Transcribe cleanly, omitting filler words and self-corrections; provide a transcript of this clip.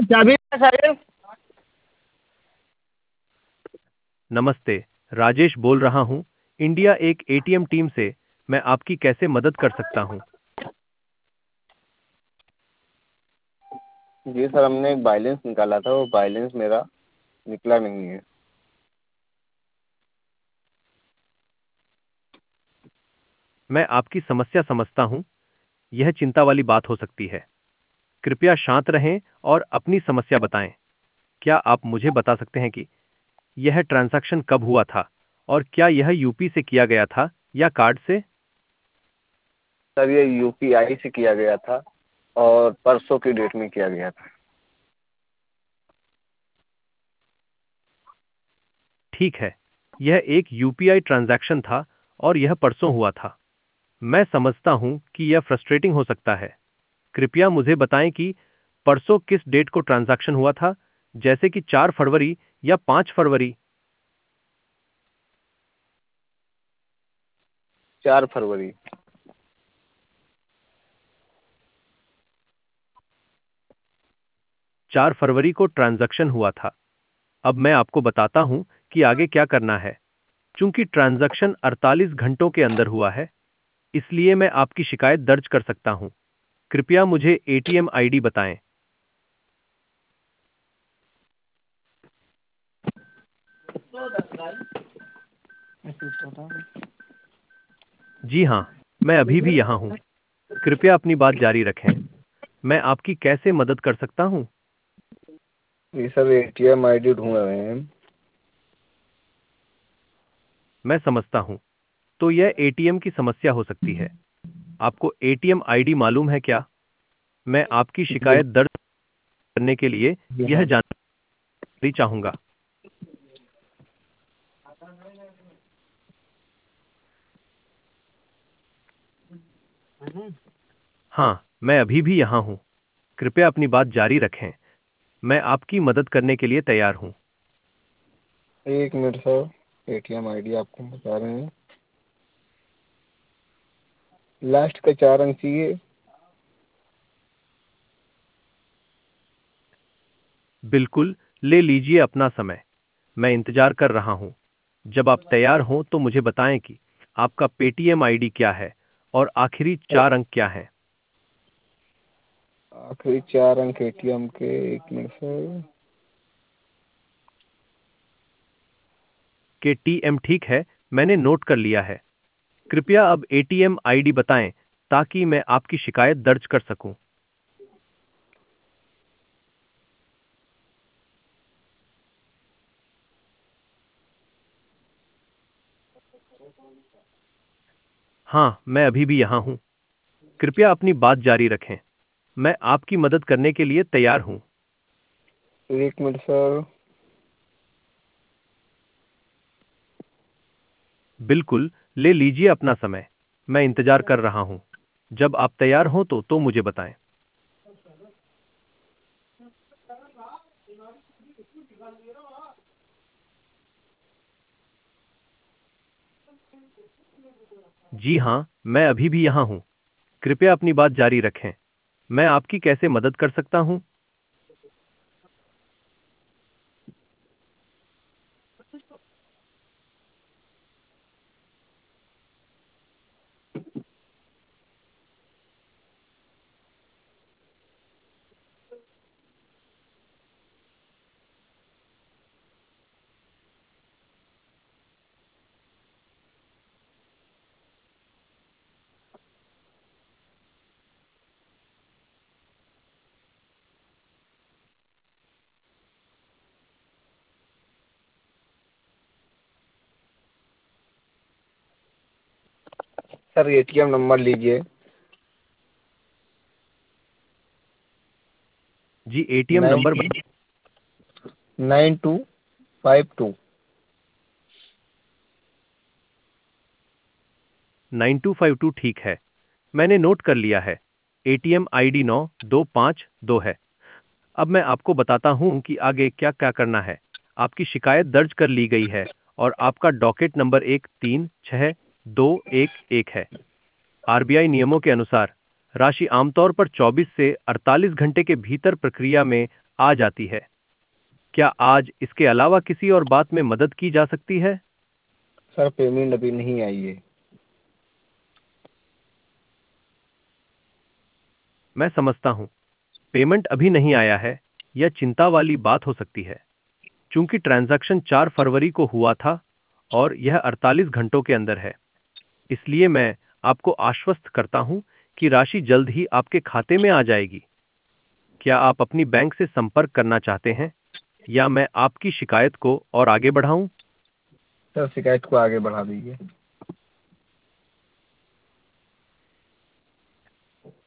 चाबी साहिब। नमस्ते, राजेश बोल रहा हूँ, इंडिया एक एटीएम टीम से। मैं आपकी कैसे मदद कर सकता हूँ? जी सर, हमने एक बैलेंस निकाला था, वो बैलेंस मेरा निकला नहीं है। मैं आपकी समस्या समझता हूँ। यह चिंता वाली बात हो सकती है। कृपया शांत रहें और अपनी समस्या बताएं। क्या आप मुझे बता सकते हैं कि यह ट्रांजैक्शन कब हुआ था और क्या यह यूपी से किया गया था या कार्ड से? सर ये यूपीआई से किया गया था और परसों की डेट में किया गया था। ठीक है, यह एक यूपीआई ट्रांजैक्शन था और यह परसों हुआ था। मैं समझता हूं कि यह फ्रस्ट्रेटिंग हो सकता है। कृपया मुझे बताएं कि परसों किस डेट को ट्रांजैक्शन हुआ था, जैसे कि 4 फरवरी या 5 फरवरी। 4 फरवरी। 4 फरवरी को ट्रांजैक्शन हुआ था। अब मैं आपको बताता हूं कि आगे क्या करना है। चूंकि ट्रांजैक्शन 48 घंटों के अंदर हुआ है, इसलिए मैं आपकी शिकायत दर्ज कर सकता हूं। कृपया मुझे एटीएम आईडी बताएं। जी हां, मैं अभी भी यहां हूं। कृपया अपनी बात जारी रखें। मैं आपकी कैसे मदद कर सकता हूं? जी सर, एटीएम आईडी ढूंढ रहे हैं। मैं समझता हूं। तो यह एटीएम की समस्या हो सकती है। आपको एटीएम आईडी मालूम है क्या? मैं आपकी जी। शिकायत दर्ज करने के लिए जी यह हाँ। जानकारी चाहूंगा। हाँ, मैं अभी भी यहाँ हूँ। कृपया अपनी बात जारी रखें। मैं आपकी मदद करने के लिए तैयार हूँ। एक मिनट सर, एटीएम आईडी आपको बता रहे हैं। लास्ट का 4 अंक चाहिए। बिल्कुल, ले लीजिए अपना समय। मैं इंतजार कर रहा हूँ। जब आप तैयार हों तो मुझे बताएं कि आपका पेटीएम आईडी क्या है और आखिरी 4 अंक क्या हैं। आखिरी 4 अंक एटीएम के, एक मिनट सर। के टीएम ठीक है, मैंने नोट कर लिया है। कृपया अब एटीएम आईडी बताएं ताकि मैं आपकी शिकायत दर्ज कर सकूं। हाँ, मैं अभी भी यहाँ हूँ। कृपया अपनी बात जारी रखें। मैं आपकी मदद करने के लिए तैयार हूँ। एक मिनट सर। बिल्कुल, ले लीजिए अपना समय। मैं इंतजार कर रहा हूँ। जब आप तैयार हों तो मुझे बताएं। जी हाँ, मैं अभी भी यहाँ हूँ। कृपया अपनी बात जारी रखें। मैं आपकी कैसे मदद कर सकता हूँ? सर एटीएम नंबर लीजिए। जी, एटीएम नंबर 9252। 9252 ठीक है। मैंने नोट कर लिया है। एटीएम आईडी 9252 है। अब मैं आपको बताता हूं कि आगे क्या क्या करना है। आपकी शिकायत दर्ज कर ली गई है और आपका डॉकेट नंबर 136211 है। आरबीआई नियमों के अनुसार राशि आमतौर पर 24 से 48 घंटे के भीतर प्रक्रिया में आ जाती है। क्या आज इसके अलावा किसी और बात में मदद की जा सकती है? सर पेमेंट अभी नहीं आई है। मैं समझता हूँ। पेमेंट अभी नहीं आया है, यह चिंता वाली बात हो सकती है। चूंकि ट्रांजैक्शन 4 फरवरी को हुआ था और यह 48 घंटों के अंदर है, इसलिए मैं आपको आश्वस्त करता हूं कि राशि जल्द ही आपके खाते में आ जाएगी। क्या आप अपनी बैंक से संपर्क करना चाहते हैं या मैं आपकी शिकायत को और आगे बढ़ाऊं? सर शिकायत को आगे बढ़ा दीजिए।